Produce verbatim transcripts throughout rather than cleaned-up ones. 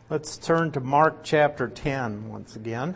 Let's turn to Mark chapter ten once again.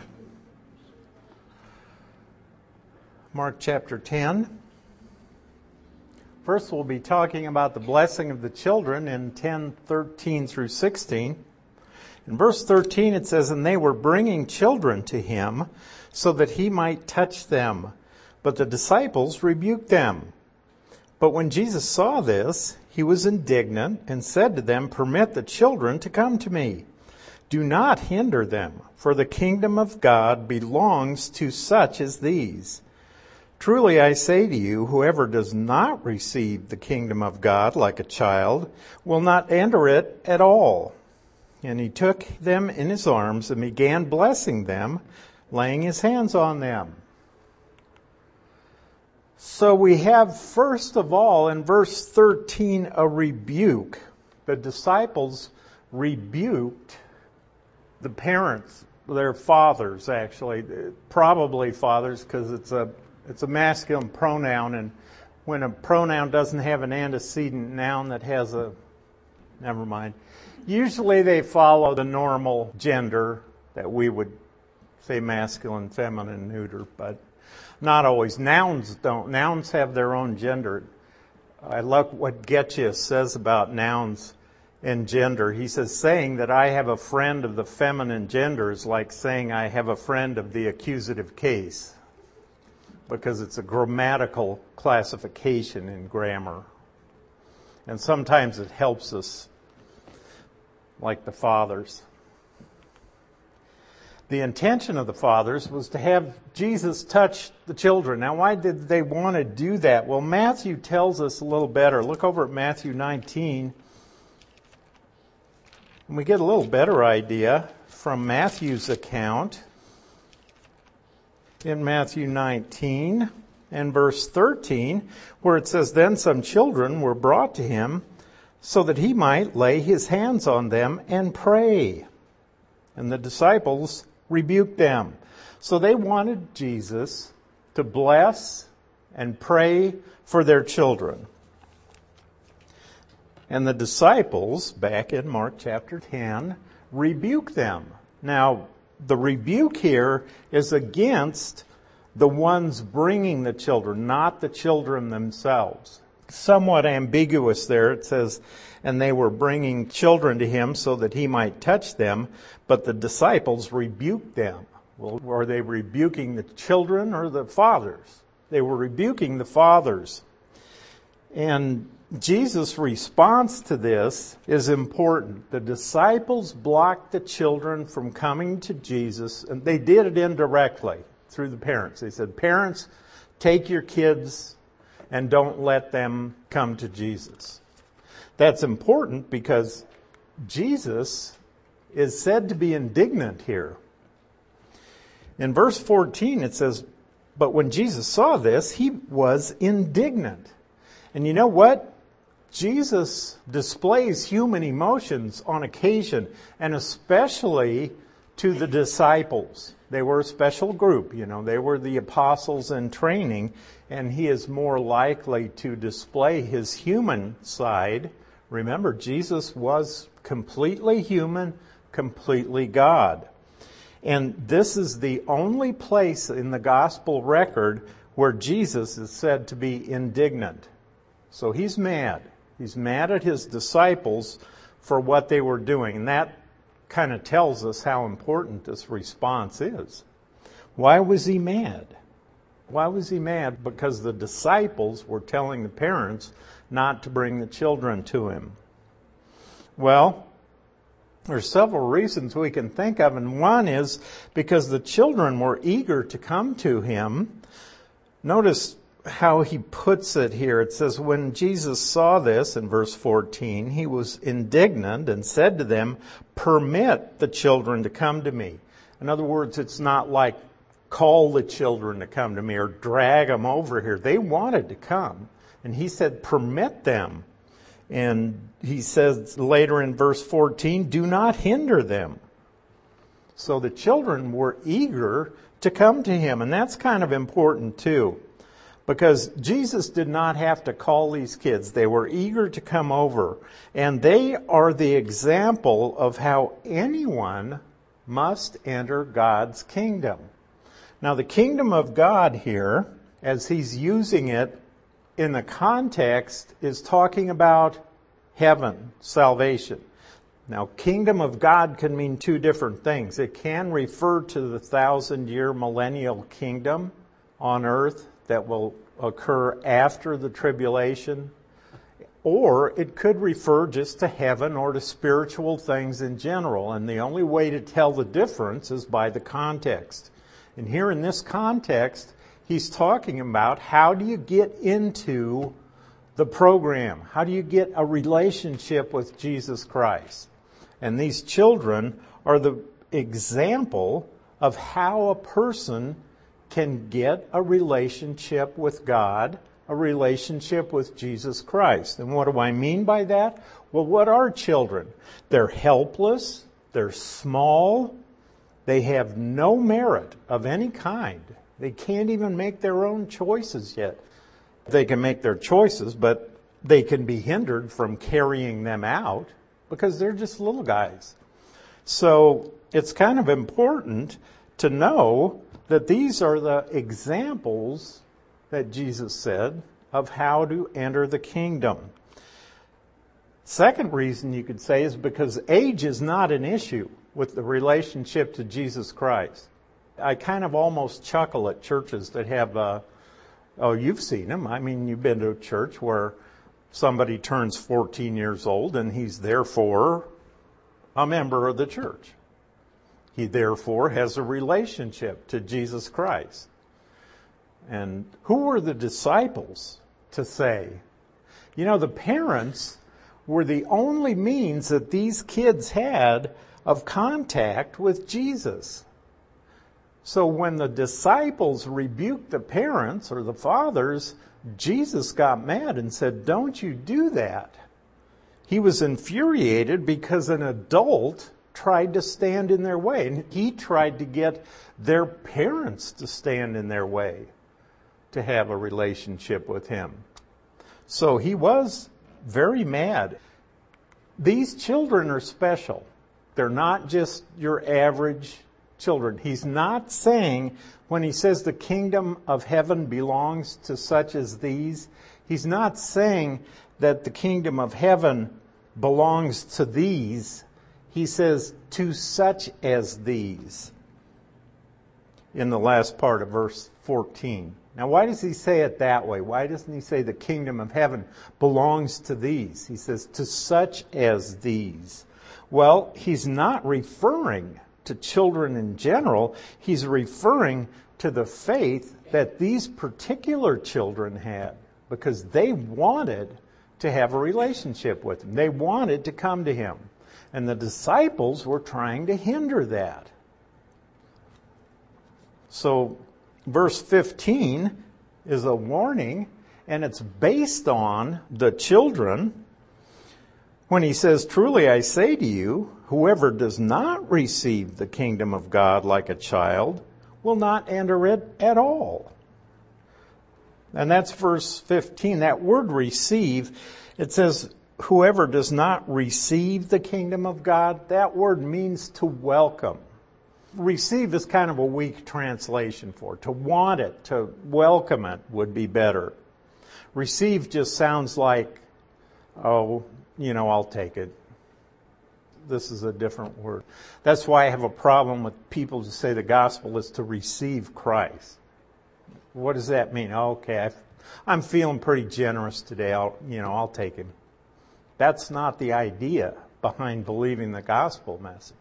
Mark chapter ten. First, we'll be talking about the blessing of the children in ten thirteen through sixteen. In verse thirteen it says, "And they were bringing children to him so that he might touch them. But the disciples rebuked them. But when Jesus saw this, he was indignant and said to them, 'Permit the children to come to me. Do not hinder them, for the kingdom of God belongs to such as these. Truly I say to you, whoever does not receive the kingdom of God like a child will not enter it at all.' And he took them in his arms and began blessing them, laying his hands on them." So we have, first of all, in verse thirteen, a rebuke. The disciples rebuked the parents, their fathers actually, probably fathers because it's a it's a masculine pronoun, and when a pronoun doesn't have an antecedent noun that has a, never mind. Usually they follow the normal gender that we would say masculine, feminine, neuter, but not always. Nouns don't. Nouns have their own gender. I love what Gettius says about nouns and gender. He says, saying that I have a friend of the feminine gender is like saying I have a friend of the accusative case, because it's a grammatical classification in grammar. And sometimes it helps us, like the fathers. The intention of the fathers was to have Jesus touch the children. Now, why did they want to do that? Well, Matthew tells us a little better. Look over at Matthew nineteen. And we get a little better idea from Matthew's account. In Matthew nineteen and verse thirteen, where it says, "Then some children were brought to him so that he might lay his hands on them and pray. And the disciples rebuked them." So they wanted Jesus to bless and pray for their children. And the disciples, back in Mark chapter ten, rebuke them. Now, the rebuke here is against the ones bringing the children, not the children themselves. Somewhat ambiguous there. It says, "And they were bringing children to him so that he might touch them, but the disciples rebuked them." Well, were they rebuking the children or the fathers? They were rebuking the fathers. And Jesus' response to this is important. The disciples blocked the children from coming to Jesus, and they did it indirectly through the parents. They said, "Parents, take your kids and don't let them come to Jesus." That's important because Jesus is said to be indignant here. In verse fourteen it says, "But when Jesus saw this, he was indignant." And you know what? Jesus displays human emotions on occasion, and especially to the disciples. They were a special group, you know, they were the apostles in training, and he is more likely to display his human side. Remember, Jesus was completely human, completely God. And this is the only place in the gospel record where Jesus is said to be indignant. So he's mad. He's mad at his disciples for what they were doing. And that kind of tells us how important this response is. Why was he mad? Why was he mad? Because the disciples were telling the parents not to bring the children to him. Well, there's several reasons we can think of, and one is because the children were eager to come to him. Notice how he puts it here. It says, "When Jesus saw this," in verse fourteen, "he was indignant and said to them, 'Permit the children to come to me.'" In other words, it's not like call the children to come to me or drag them over here. They wanted to come. And he said, "Permit them." And he says later in verse fourteen, "Do not hinder them." So the children were eager to come to him, and that's kind of important too. Because Jesus did not have to call these kids. They were eager to come over. And they are the example of how anyone must enter God's kingdom. Now, the kingdom of God here, as he's using it in the context, is talking about heaven, salvation. Now, kingdom of God can mean two different things. It can refer to the thousand-year millennial kingdom on earth that will occur after the tribulation, or it could refer just to heaven or to spiritual things in general. And the only way to tell the difference is by the context. And here in this context, he's talking about how do you get into the program? How do you get a relationship with Jesus Christ? And these children are the example of how a person can get a relationship with God, a relationship with Jesus Christ. And what do I mean by that? Well, what are children? They're helpless, they're small, they have no merit of any kind. They can't even make their own choices yet. They can make their choices, but they can be hindered from carrying them out because they're just little guys. So it's kind of important to know that these are the examples that Jesus said of how to enter the kingdom. Second reason you could say is because age is not an issue with the relationship to Jesus Christ. I kind of almost chuckle at churches that have, uh, oh, you've seen them. I mean, you've been to a church where somebody turns fourteen years old and he's therefore a member of the church. He therefore has a relationship to Jesus Christ. And who were the disciples to say? You know, the parents were the only means that these kids had of contact with Jesus. So when the disciples rebuked the parents or the fathers, Jesus got mad and said, "Don't you do that." He was infuriated because an adult tried to stand in their way. And he tried to get their parents to stand in their way to have a relationship with him. So he was very mad. These children are special. They're not just your average children. He's not saying, when he says the kingdom of heaven belongs to such as these, he's not saying that the kingdom of heaven belongs to these. He says, to such as these, in the last part of verse fourteen. Now, why does he say it that way? Why doesn't he say the kingdom of heaven belongs to these? He says, to such as these. Well, he's not referring to children in general. He's referring to the faith that these particular children had, because they wanted to have a relationship with him. They wanted to come to him. And the disciples were trying to hinder that. So verse fifteen is a warning, and it's based on the children when he says, "Truly I say to you, whoever does not receive the kingdom of God like a child will not enter it at all." And that's verse fifteen. That word receive, it says, whoever does not receive the kingdom of God, that word means to welcome. Receive is kind of a weak translation for it. To want it, to welcome it would be better. Receive just sounds like, oh, you know, I'll take it. This is a different word. That's why I have a problem with people who say the gospel is to receive Christ. What does that mean? Okay, I'm feeling pretty generous today. I'll, you know, I'll take him. That's not the idea behind believing the gospel message.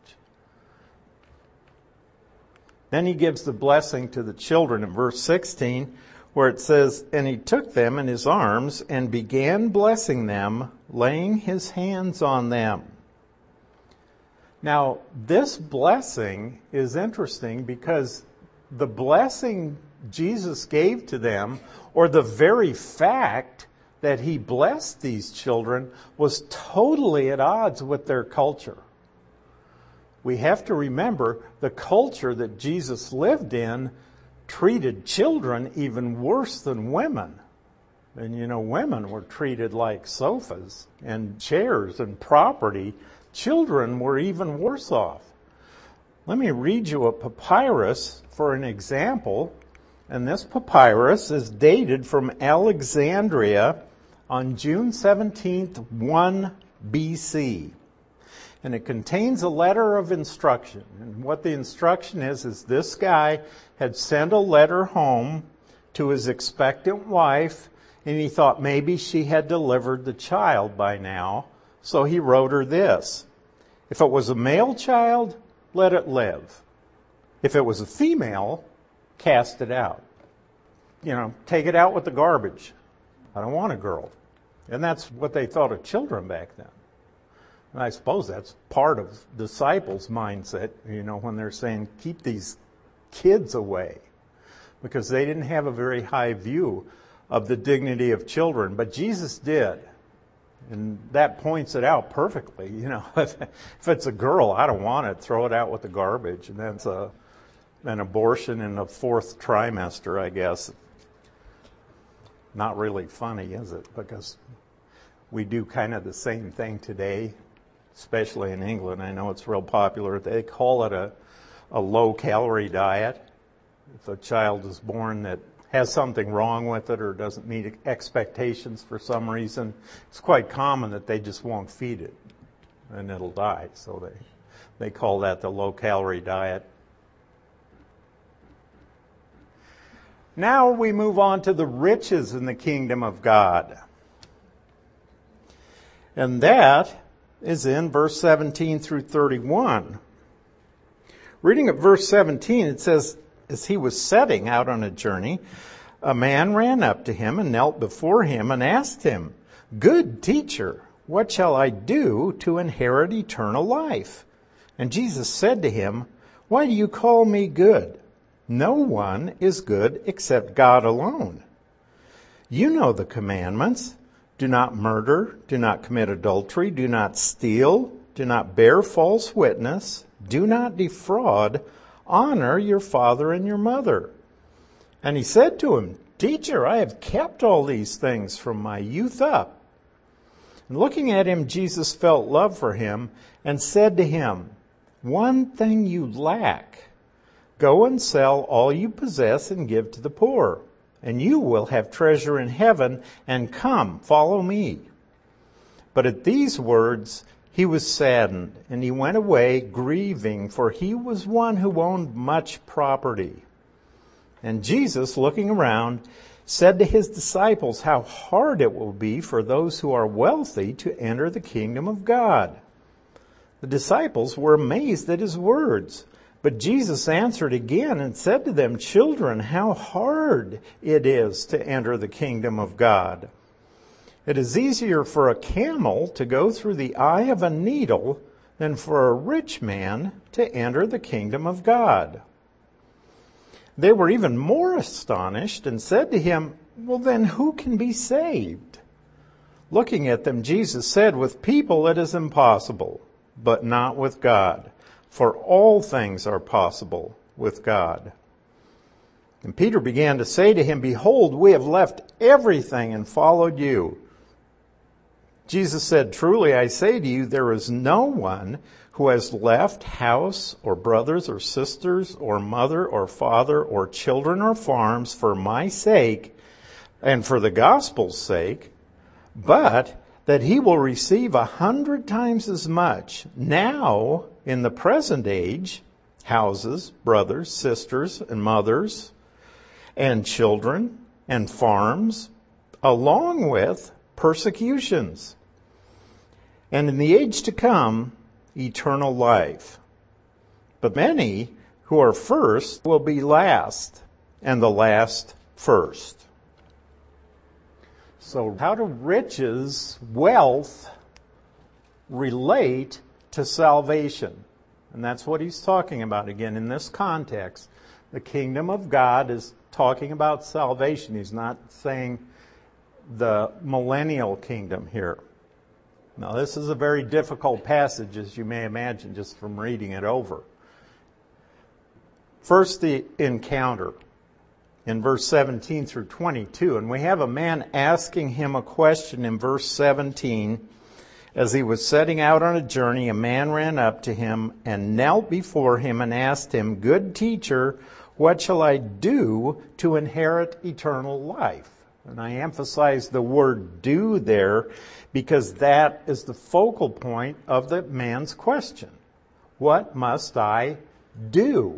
Then he gives the blessing to the children in verse sixteen, where it says, "And he took them in his arms and began blessing them, laying his hands on them." Now, this blessing is interesting because the blessing Jesus gave to them, or the very fact that he blessed these children, was totally at odds with their culture. We have to remember the culture that Jesus lived in treated children even worse than women. And you know, women were treated like sofas and chairs and property. Children were even worse off. Let me read you a papyrus for an example. And this papyrus is dated from Alexandria on June seventeenth, one B C. And it contains a letter of instruction. And what the instruction is, is this guy had sent a letter home to his expectant wife, and he thought maybe she had delivered the child by now. So he wrote her this: if it was a male child, let it live. If it was a female, cast it out. You know, take it out with the garbage. I don't want a girl. And that's what they thought of children back then. And I suppose that's part of disciples' mindset, you know, when they're saying, keep these kids away. Because they didn't have a very high view of the dignity of children. But Jesus did. And that points it out perfectly. You know, if, if it's a girl, I don't want it. Throw it out with the garbage. And that's a, an abortion in the fourth trimester, I guess. Not really funny, is it? Because we do kind of the same thing today, especially in England. I know it's real popular. They call it a, a low-calorie diet. If a child is born that has something wrong with it or doesn't meet expectations for some reason, it's quite common that they just won't feed it and it'll die. So they, they call that the low-calorie diet. Now we move on to the riches in the kingdom of God. And that is in verse seventeen through thirty-one. Reading at verse seventeen, it says, as he was setting out on a journey, a man ran up to him and knelt before him and asked him, "Good teacher, what shall I do to inherit eternal life?" And Jesus said to him, "Why do you call me good? No one is good except God alone. You know the commandments. Do not murder, do not commit adultery, do not steal, do not bear false witness, do not defraud, honor your father and your mother." And he said to him, "Teacher, I have kept all these things from my youth up." And looking at him, Jesus felt love for him and said to him, "One thing you lack. Go and sell all you possess and give to the poor, and you will have treasure in heaven, and come, follow me." But at these words he was saddened, and he went away grieving, for he was one who owned much property. And Jesus, looking around, said to his disciples, "How hard it will be for those who are wealthy to enter the kingdom of God." The disciples were amazed at his words. But Jesus answered again and said to them, "Children, how hard it is to enter the kingdom of God. It is easier for a camel to go through the eye of a needle than for a rich man to enter the kingdom of God." They were even more astonished and said to him, "Well, then who can be saved?" Looking at them, Jesus said, "With people it is impossible, but not with God. For all things are possible with God." And Peter began to say to him, "Behold, we have left everything and followed you." Jesus said, "Truly I say to you, there is no one who has left house or brothers or sisters or mother or father or children or farms for my sake and for the gospel's sake, but that he will receive a hundred times as much now in the present age, houses, brothers, sisters, and mothers, and children, and farms, along with persecutions, and in the age to come, eternal life. But many who are first will be last, and the last first." So how do riches, wealth, relate to salvation? And that's what he's talking about again in this context. The kingdom of God is talking about salvation. He's not saying the millennial kingdom here. Now, this is a very difficult passage, as you may imagine, just from reading it over. First, the encounter. in verse seventeen through twenty-two. And we have a man asking him a question in verse seventeen. As he was setting out on a journey, a man ran up to him and knelt before him and asked him, "Good teacher, what shall I do to inherit eternal life?" And I emphasize the word "do" there because that is the focal point of the man's question. What must I do?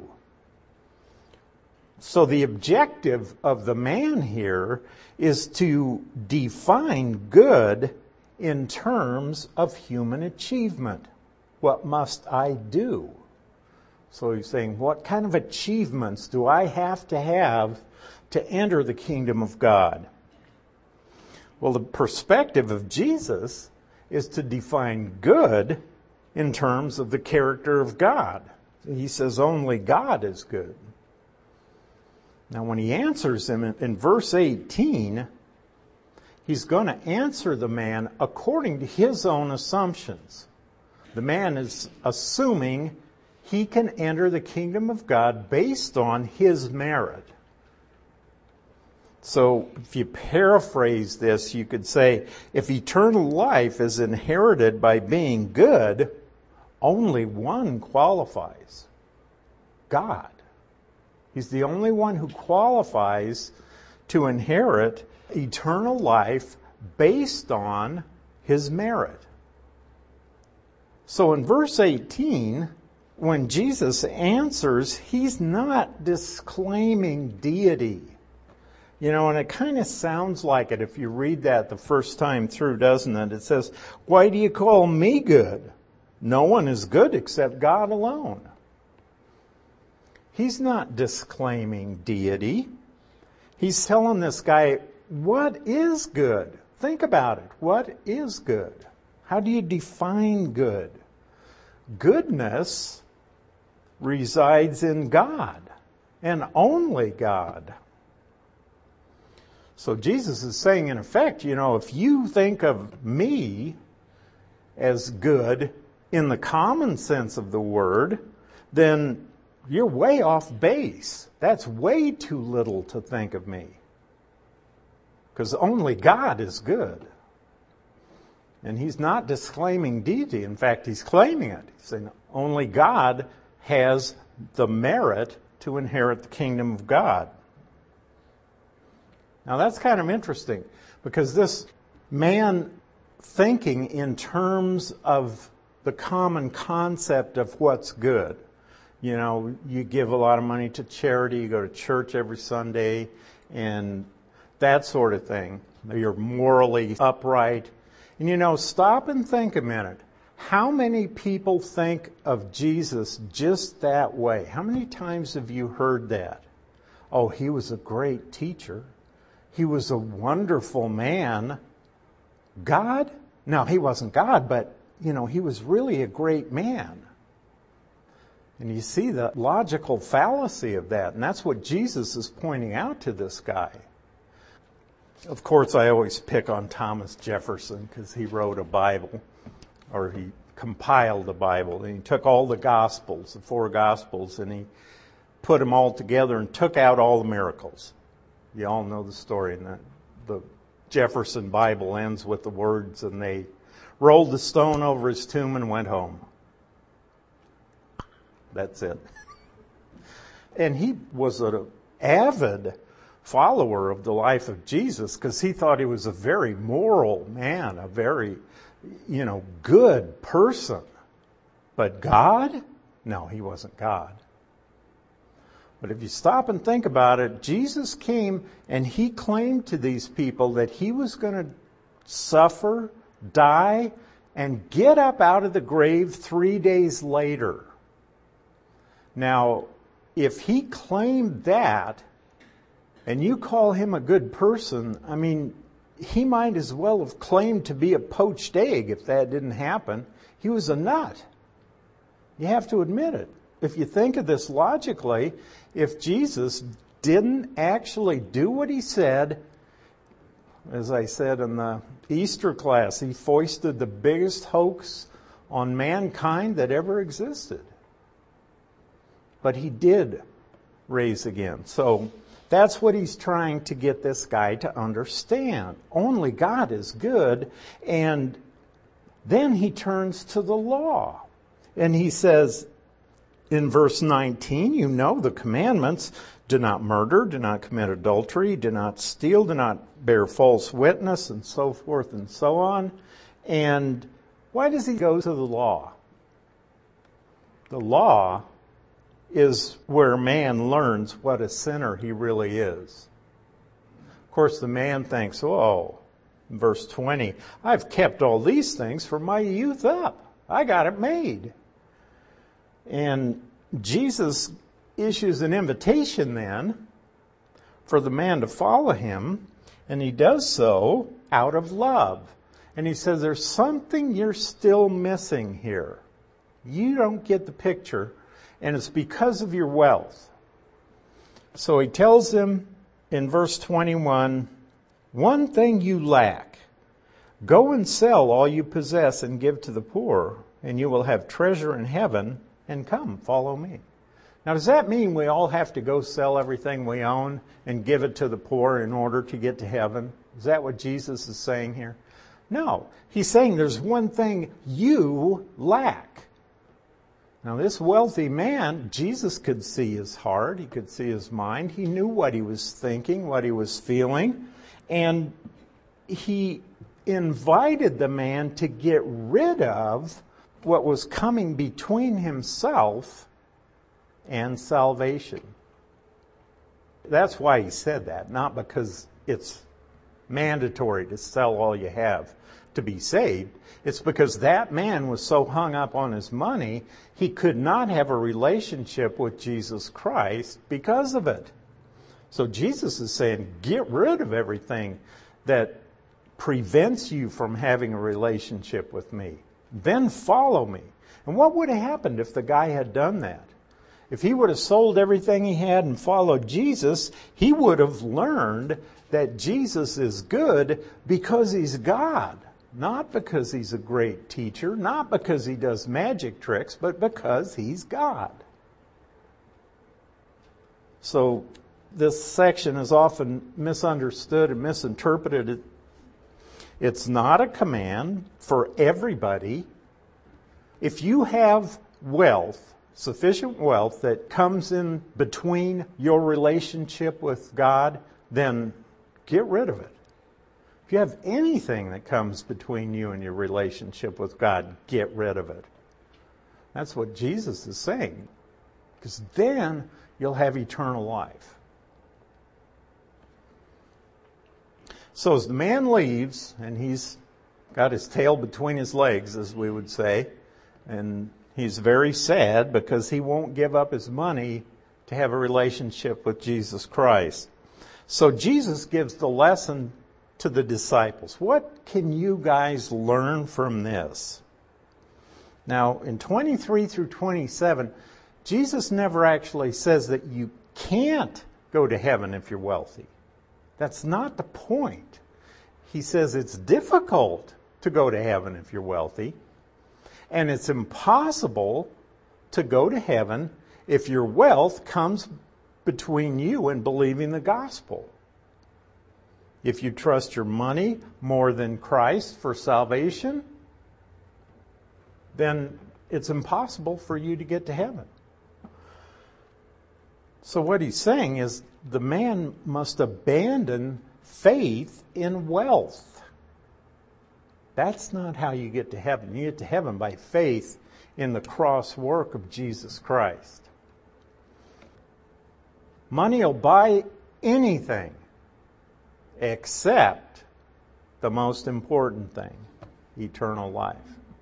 So the objective of the man here is to define good in terms of human achievement. What must I do? So he's saying, what kind of achievements do I have to have to enter the kingdom of God? Well, the perspective of Jesus is to define good in terms of the character of God. He says only God is good. Now, when he answers him in, in verse eighteen, he's going to answer the man according to his own assumptions. The man is assuming he can enter the kingdom of God based on his merit. So if you paraphrase this, you could say, if eternal life is inherited by being good, only one qualifies: God. He's the only one who qualifies to inherit eternal life based on his merit. So in verse eighteen, when Jesus answers, he's not disclaiming deity. You know, and it kind of sounds like it if you read that the first time through, doesn't it? It says, "Why do you call me good? No one is good except God alone." He's not disclaiming deity. He's telling this guy, what is good? Think about it. What is good? How do you define good? Goodness resides in God and only God. So Jesus is saying, in effect, you know, if you think of me as good in the common sense of the word, then you're way off base. That's way too little to think of me. Because only God is good. And he's not disclaiming deity. In fact, he's claiming it. He's saying only God has the merit to inherit the kingdom of God. Now that's kind of interesting, because this man thinking in terms of the common concept of what's good. You know, you give a lot of money to charity, you go to church every Sunday, and that sort of thing. You're morally upright. And you know, stop and think a minute. How many people think of Jesus just that way? How many times have you heard that? Oh, he was a great teacher. He was a wonderful man. God? No, he wasn't God, but, you know, he was really a great man. And you see the logical fallacy of that. And that's what Jesus is pointing out to this guy. Of course, I always pick on Thomas Jefferson because he wrote a Bible, or he compiled a Bible. And he took all the Gospels, the four Gospels, and he put them all together and took out all the miracles. You all know the story. And the, the Jefferson Bible ends with the words, "And they rolled the stone over his tomb and went home." That's it. And he was an avid follower of the life of Jesus because he thought he was a very moral man, a very, you know, good person. But God? No, he wasn't God. But if you stop and think about it, Jesus came and he claimed to these people that he was going to suffer, die, and get up out of the grave three days later. Now, if he claimed that, and you call him a good person, I mean, he might as well have claimed to be a poached egg if that didn't happen. He was a nut. You have to admit it. If you think of this logically, if Jesus didn't actually do what he said, as I said in the Easter class, he foisted the biggest hoax on mankind that ever existed. But he did raise again. So That's what he's trying to get this guy to understand. Only God is good. And then he turns to the law. And he says in verse nineteen, you know the commandments. Do not murder, do not commit adultery, do not steal, do not bear false witness, and so forth and so on. And why does he go to the law? The law is where man learns what a sinner he really is. Of course, the man thinks, oh, verse twenty, I've kept all these things from my youth up. I got it made. And Jesus issues an invitation then for the man to follow him, and he does so out of love. And he says, there's something you're still missing here. You don't get the picture, and it's because of your wealth. So he tells them in verse twenty-one, one thing you lack. Go and sell all you possess and give to the poor, and you will have treasure in heaven, and come, follow me. Now, does that mean we all have to go sell everything we own and give it to the poor in order to get to heaven? Is that what Jesus is saying here? No. He's saying there's one thing you lack. Now, this wealthy man, Jesus could see his heart. He could see his mind. He knew what he was thinking, what he was feeling. And he invited the man to get rid of what was coming between himself and salvation. That's why he said that, not because it's mandatory to sell all you have to be saved. It's because that man was so hung up on his money, he could not have a relationship with Jesus Christ because of it. So Jesus is saying, get rid of everything that prevents you from having a relationship with me. Then follow me. And what would have happened if the guy had done that? If he would have sold everything he had and followed Jesus, he would have learned that Jesus is good because he's God. Not because he's a great teacher, not because he does magic tricks, but because he's God. So this section is often misunderstood and misinterpreted. It's not a command for everybody. If you have wealth, sufficient wealth that comes in between your relationship with God, then get rid of it. If you have anything that comes between you and your relationship with God, get rid of it. That's what Jesus is saying. Because then you'll have eternal life. So as the man leaves, and he's got his tail between his legs, as we would say, and he's very sad because he won't give up his money to have a relationship with Jesus Christ. So Jesus gives the lesson to the disciples. What can you guys learn from this? Now, in twenty-three through twenty-seven, Jesus never actually says that you can't go to heaven if you're wealthy. That's not the point. He says it's difficult to go to heaven if you're wealthy, and it's impossible to go to heaven if your wealth comes between you and believing the gospel. If you trust your money more than Christ for salvation, then it's impossible for you to get to heaven. So what he's saying is the man must abandon faith in wealth. That's not how you get to heaven. You get to heaven by faith in the cross work of Jesus Christ. Money will buy anything except the most important thing, eternal life.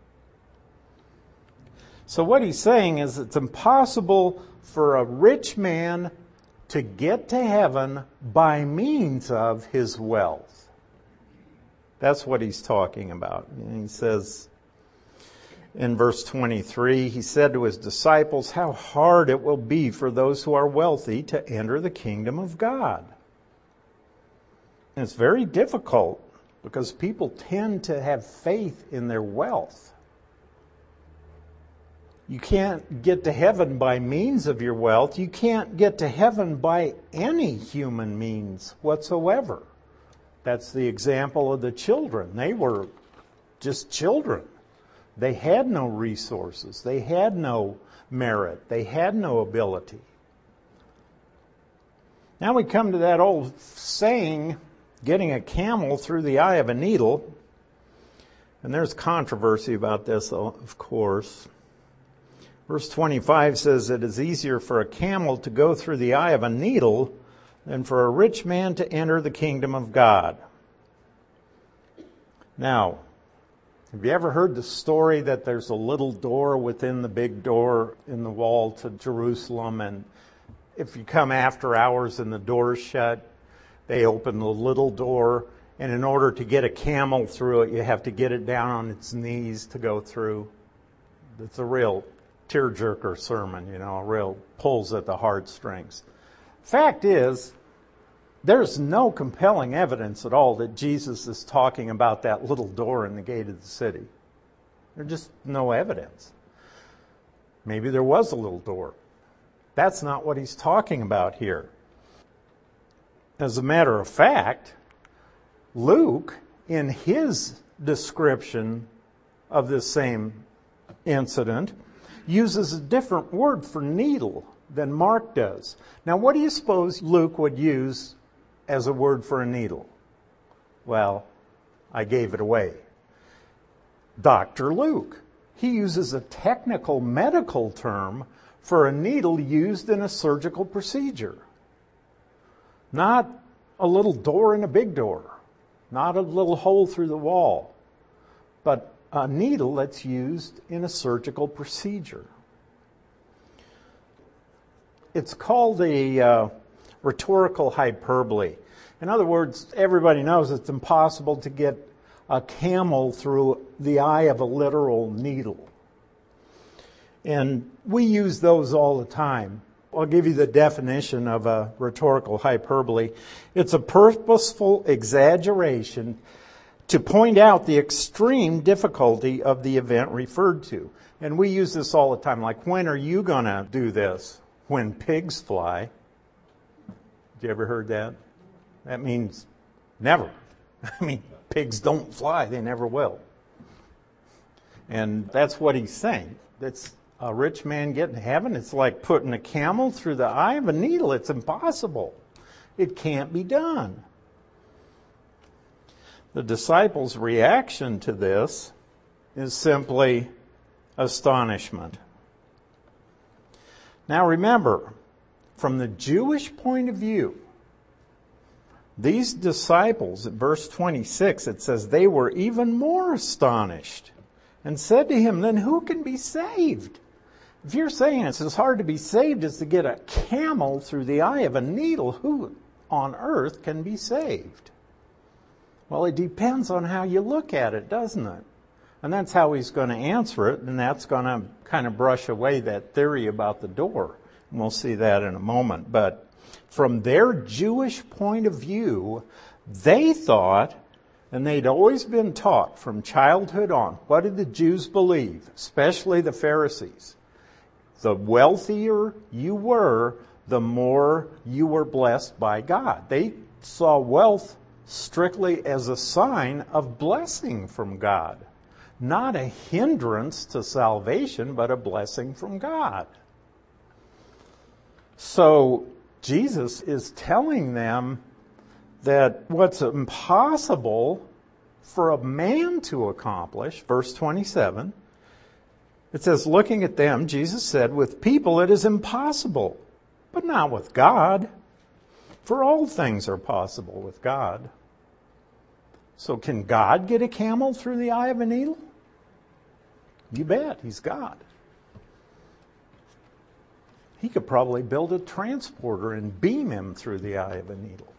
So what he's saying is it's impossible for a rich man to get to heaven by means of his wealth. That's what he's talking about. And he says in verse twenty-three, he said to his disciples, how hard it will be for those who are wealthy to enter the kingdom of God. And it's very difficult because people tend to have faith in their wealth. You can't get to heaven by means of your wealth. You can't get to heaven by any human means whatsoever. That's the example of the children. They were just children. They had no resources. They had no merit. They had no ability. Now we come to that old saying, getting a camel through the eye of a needle. And there's controversy about this, of course. Verse twenty-five says it is easier for a camel to go through the eye of a needle than for a rich man to enter the kingdom of God. Now, have you ever heard the story that there's a little door within the big door in the wall to Jerusalem, and if you come after hours and the door's shut, they open the little door, and in order to get a camel through it, you have to get it down on its knees to go through? It's a real tearjerker sermon, you know, a real pulls at the heartstrings. Fact is, there's no compelling evidence at all that Jesus is talking about that little door in the gate of the city. There's just no evidence. Maybe there was a little door. That's not what he's talking about here. As a matter of fact, Luke, in his description of this same incident, uses a different word for needle than Mark does. Now, what do you suppose Luke would use as a word for a needle? Well, I gave it away. Doctor Luke. He uses a technical medical term for a needle used in a surgical procedure. Not a little door in a big door. Not a little hole through the wall. But a needle that's used in a surgical procedure. It's called a uh, rhetorical hyperbole. In other words, everybody knows it's impossible to get a camel through the eye of a literal needle. And we use those all the time. I'll give you the definition of a rhetorical hyperbole. It's a purposeful exaggeration to point out the extreme difficulty of the event referred to. And we use this all the time. Like, when are you going to do this? When pigs fly. Have you ever heard that? That means never. I mean, pigs don't fly. They never will. And that's what he's saying. That's a rich man getting to heaven. It's like putting a camel through the eye of a needle. It's impossible. It can't be done. The disciples' reaction to this is simply astonishment. Now remember, from the Jewish point of view, these disciples, at verse twenty-six, it says, they were even more astonished and said to him, then who can be saved? If you're saying it's as hard to be saved as to get a camel through the eye of a needle, who on earth can be saved? Well, it depends on how you look at it, doesn't it? And that's how he's going to answer it, and that's going to kind of brush away that theory about the door. And we'll see that in a moment. But from their Jewish point of view, they thought, and they'd always been taught from childhood on, what did the Jews believe, especially the Pharisees? The wealthier you were, the more you were blessed by God. They saw wealth strictly as a sign of blessing from God. Not a hindrance to salvation, but a blessing from God. So Jesus is telling them that what's impossible for a man to accomplish, verse twenty-seven, it says, looking at them, Jesus said, with people it is impossible, but not with God. For all things are possible with God. So can God get a camel through the eye of a needle? You bet, he's God. He could probably build a transporter and beam him through the eye of a needle.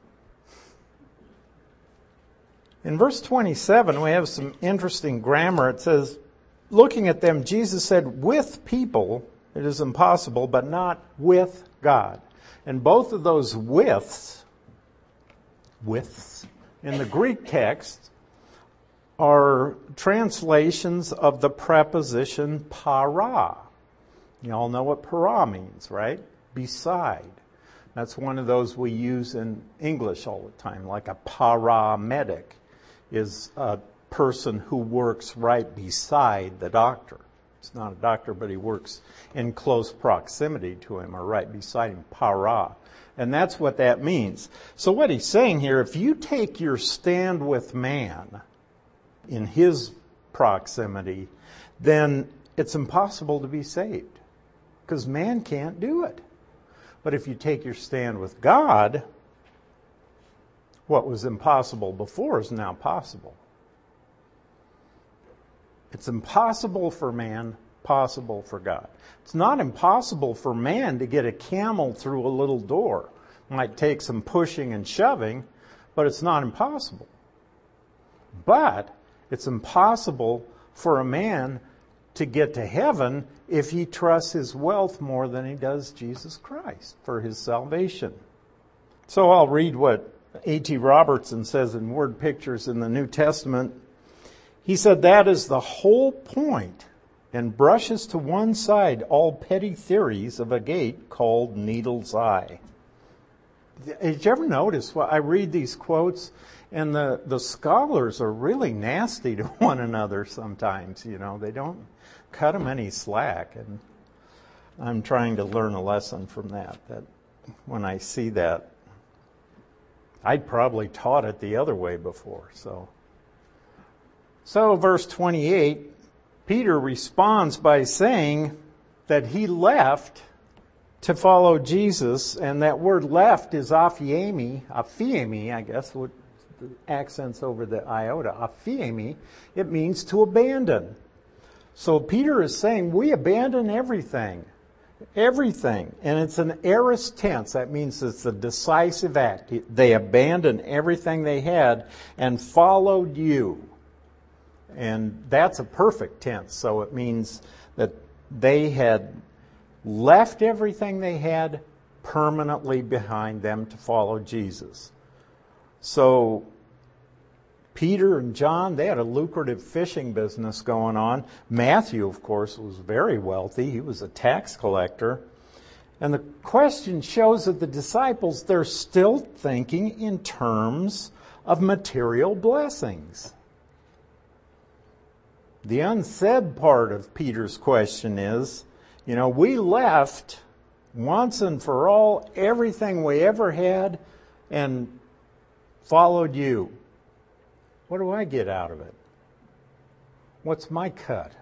In verse twenty-seven, we have some interesting grammar. It says, looking at them, Jesus said, with people it is impossible, but not with God. And both of those withs, withs, in the Greek text are translations of the preposition para. You all know what para means, right? Beside. That's one of those we use in English all the time, like a paramedic is a person who works right beside the doctor. He's not a doctor, but he works in close proximity to him or right beside him, para. And that's what that means. So what he's saying here, if you take your stand with man in his proximity, then it's impossible to be saved because man can't do it. But if you take your stand with God, what was impossible before is now possible. It's impossible for man, possible for God. It's not impossible for man to get a camel through a little door. It might take some pushing and shoving, but it's not impossible. But it's impossible for a man to get to heaven if he trusts his wealth more than he does Jesus Christ for his salvation. So I'll read what A T Robertson says in Word Pictures in the New Testament. He said, that is the whole point, and brushes to one side all petty theories of a gate called Needle's Eye. Did you ever notice, well, I read these quotes, and the, the scholars are really nasty to one another sometimes, you know. They don't cut them any slack, and I'm trying to learn a lesson from that, that when I see that, I'd probably taught it the other way before, so... So verse twenty-eight, Peter responds by saying that he left to follow Jesus, and that word left is aphiemi, aphiemi, I guess, with the accents over the iota, aphiemi. It means to abandon. So Peter is saying we abandon everything, everything, and it's an aorist tense. That means it's a decisive act. They abandoned everything they had and followed you. And that's a perfect tense, so it means that they had left everything they had permanently behind them to follow Jesus. So Peter and John, they had a lucrative fishing business going on. Matthew, of course, was very wealthy. He was a tax collector. And the question shows that the disciples, they're still thinking in terms of material blessings. The unsaid part of Peter's question is, you know, we left once and for all everything we ever had and followed you. What do I get out of it? What's my cut?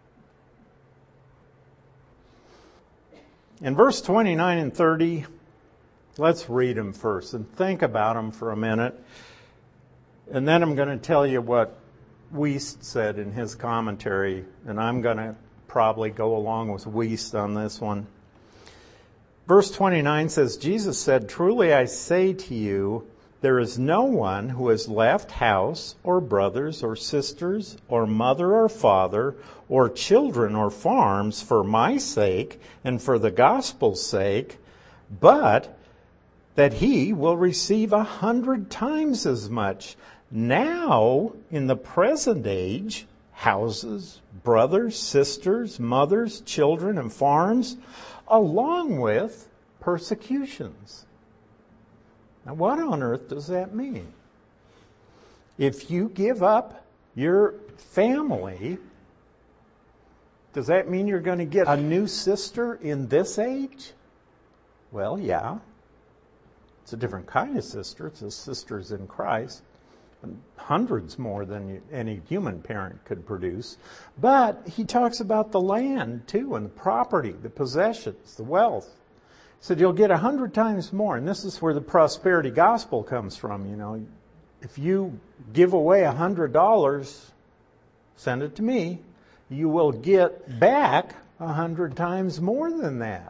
In verse twenty-nine and thirty, let's read them first and think about them for a minute. And then I'm going to tell you what Wiest said in his commentary, and I'm going to probably go along with Wiest on this one. Verse twenty-nine says, Jesus said, truly I say to you, there is no one who has left house or brothers or sisters or mother or father or children or farms for my sake and for the gospel's sake, but that he will receive a hundred times as much now, in the present age, houses, brothers, sisters, mothers, children, and farms, along with persecutions. Now, what on earth does that mean? If you give up your family, does that mean you're going to get a new sister in this age? Well, yeah. It's a different kind of sister. It's a sister's in Christ. Hundreds more than any human parent could produce. But he talks about the land too, and the property, the possessions, the wealth. He said you'll get a hundred times more. And this is where the prosperity gospel comes from. You know, if you give away a hundred dollars, send it to me, you will get back a hundred times more than that.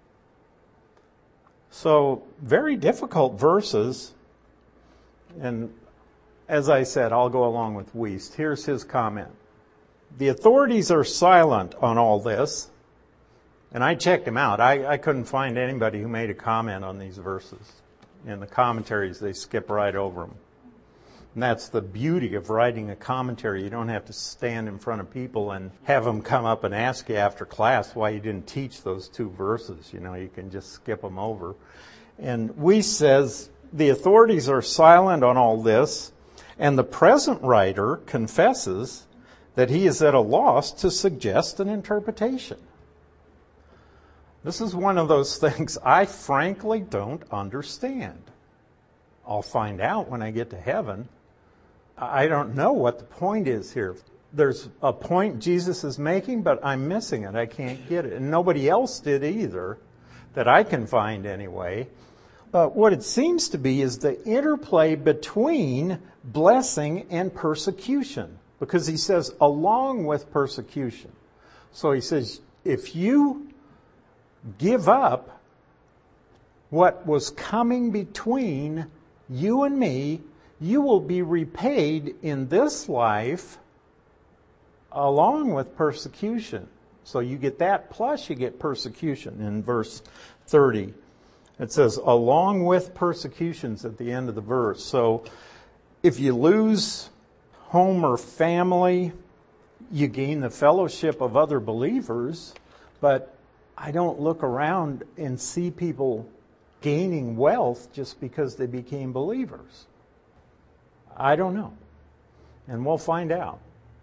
So very difficult verses. And as I said, I'll go along with Wiest. Here's his comment. The authorities are silent on all this. And I checked them out. I, I couldn't find anybody who made a comment on these verses. In the commentaries, they skip right over them. And that's the beauty of writing a commentary. You don't have to stand in front of people and have them come up and ask you after class why you didn't teach those two verses. You know, you can just skip them over. And Weiss says, the authorities are silent on all this, and the present writer confesses that he is at a loss to suggest an interpretation. This is one of those things I frankly don't understand. I'll find out when I get to heaven. I don't know what the point is here. There's a point Jesus is making, but I'm missing it. I can't get it. And nobody else did either, that I can find anyway. But what it seems to be is the interplay between blessing and persecution. Because he says, along with persecution. So he says, if you give up what was coming between you and me, you will be repaid in this life along with persecution. So you get that, plus you get persecution in verse thirty. It says, along with persecutions at the end of the verse. So if you lose home or family, you gain the fellowship of other believers, but I don't look around and see people gaining wealth just because they became believers. I don't know. And we'll find out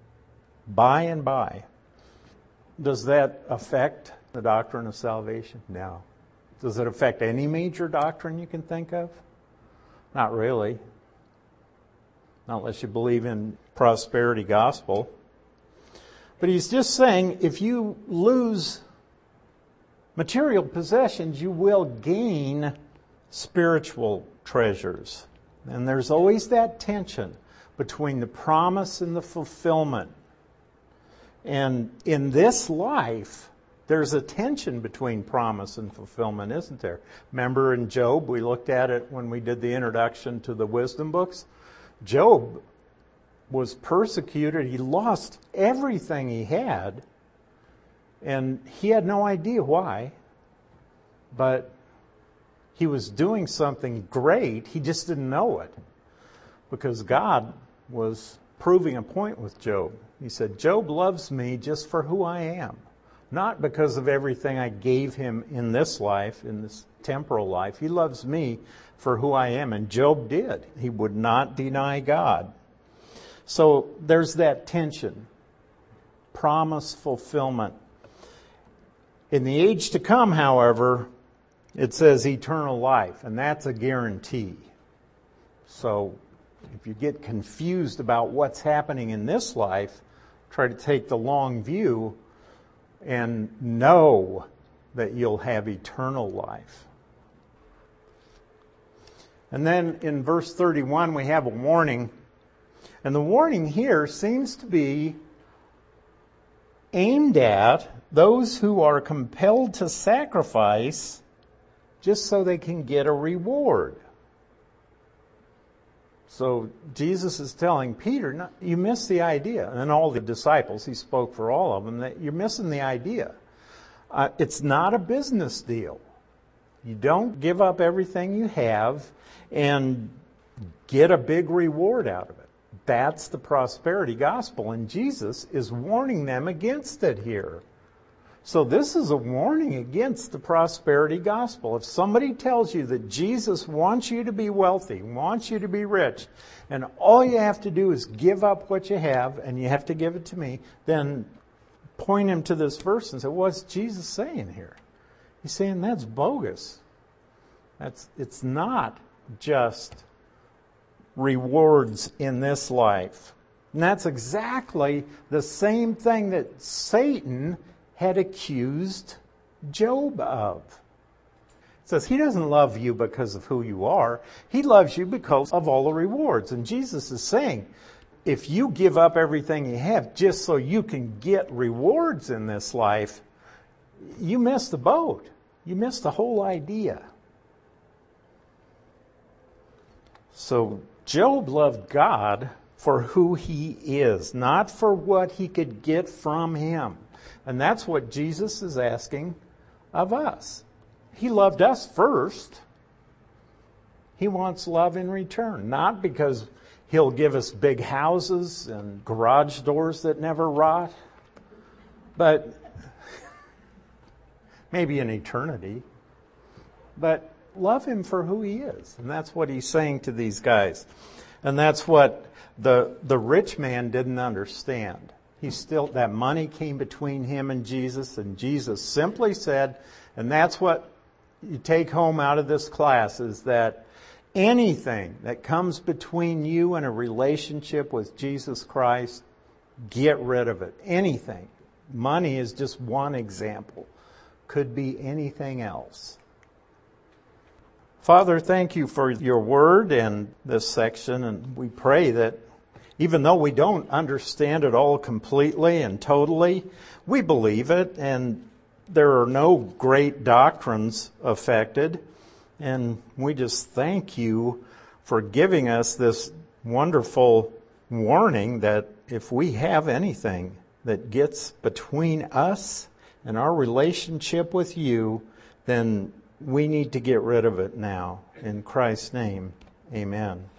by and by. Does that affect the doctrine of salvation? No. Does it affect any major doctrine you can think of? Not really. Not unless you believe in prosperity gospel. But he's just saying if you lose material possessions, you will gain spiritual treasures. And there's always that tension between the promise and the fulfillment. And in this life, there's a tension between promise and fulfillment, isn't there? Remember in Job, we looked at it when we did the introduction to the wisdom books. Job was persecuted. He lost everything he had. And he had no idea why. But he was doing something great. He just didn't know it. Because God was proving a point with Job. He said, Job loves me just for who I am. Not because of everything I gave him in this life, in this temporal life. He loves me for who I am. And Job did. He would not deny God. So there's that tension. Promise, fulfillment. In the age to come, however, it says eternal life, and that's a guarantee. So if you get confused about what's happening in this life, try to take the long view and know that you'll have eternal life. And then in verse thirty-one, we have a warning. And the warning here seems to be aimed at those who are compelled to sacrifice just so they can get a reward. So Jesus is telling Peter, you miss the idea. And all the disciples, he spoke for all of them, that you're missing the idea. Uh, it's not a business deal. You don't give up everything you have and get a big reward out of it. That's the prosperity gospel. And Jesus is warning them against it here. So this is a warning against the prosperity gospel. If somebody tells you that Jesus wants you to be wealthy, wants you to be rich, and all you have to do is give up what you have, and you have to give it to me, then point him to this verse and say, what's Jesus saying here? He's saying that's bogus. That's, it's not just rewards in this life. And that's exactly the same thing that Satan had accused Job of. It says he doesn't love you because of who you are. He loves you because of all the rewards. And Jesus is saying, if you give up everything you have just so you can get rewards in this life, you miss the boat. You miss the whole idea. So Job loved God for who he is, not for what he could get from him. And that's what Jesus is asking of us. He loved us first. He wants love in return, not because He'll give us big houses and garage doors that never rot. But maybe in eternity. But love him for who he is. And that's what he's saying to these guys. And that's what the the rich man didn't understand. He still, that money came between him and Jesus, and Jesus simply said, and that's what you take home out of this class, is that anything that comes between you and a relationship with Jesus Christ, get rid of it. Anything. Money is just one example. Could be anything else. Father, thank you for your word and this section, and we pray that even though we don't understand it all completely and totally, we believe it, and there are no great doctrines affected. And we just thank you for giving us this wonderful warning that if we have anything that gets between us and our relationship with you, then we need to get rid of it now. In Christ's name, amen.